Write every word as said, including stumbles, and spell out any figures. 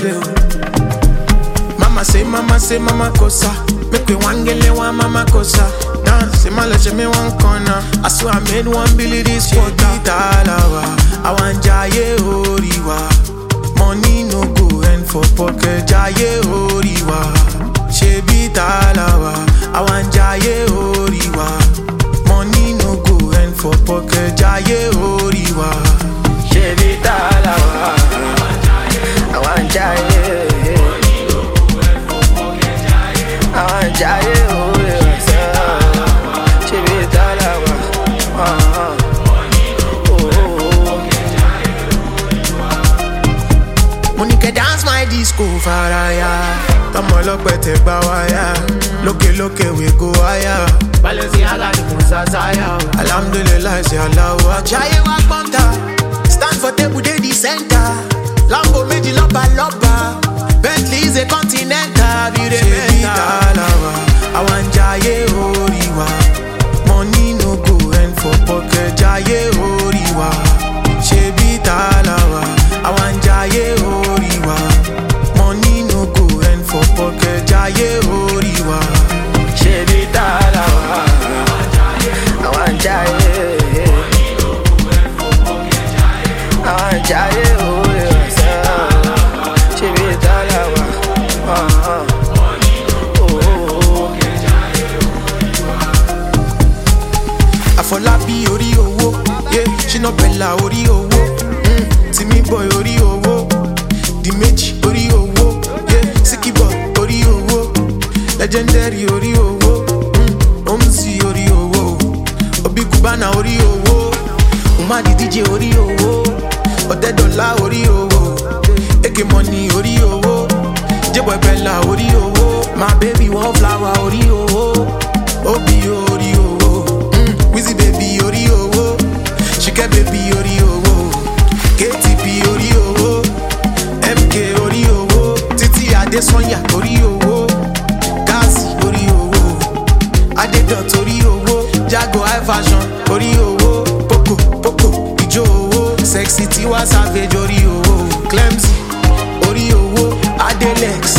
baby. Mama say, mama say, mama kosa. Make me one gele one mama kosa. Dance, say my let me one corner. I swear I made one billy this quarter. I want jaye oriwa. Money no go end for pocket. Jaye oriwa. Shebi talawa. I want jaye oriwa. Money no go end for pocket. Jaye oriwa. Shebi talawa. I want jaye. I want jaye oriwa. Shebi talawa. Uh-huh. Monica dance my disco faraya. Tomo lope te bawaya. Loke loke we go higher. Balenciaga ni Musa Zaya. Alhamdulillah say Allah. Jaye wa konta. Stand for table dey the center. Lambo meji loba loba. Bentley is a continental. Beauty talawa. I want jaye oriwa. Money no go end for pocket. Jaye oriwa. Shebi talawa. I want jaye oriwa. Money no go end for pocket. Jaye oriwa. Shebi talawa. I want jaye. I want jaye oriwa. Shebi talawa. Uh-huh. Afolabi ori owo, yeah. She no bella ori owo. Mm. Timmy boy ori owo. The Meji ori owo, yeah. Siki boy ori owo. Legendary ori owo. Mm. Omzi ori owo. Obi Cubana ori owo. Umadi D J ori owo. Ode Dollar ori owo. Eke Money ori owo. J-boy Bella ori owo. My baby one flower ori owo. Obi ori owo. Wizzy baby ori owo. Shike baby ori owo. K T P ori owo. M K ori owo. Titi Adesonya ori owo. Gazi ori owo. Adedot ori owo. Jago high fashion ori owo. Poco Poco Ijo owo. Sexy Tiwa Savage ori owo. Clemzy ori owo. Adelex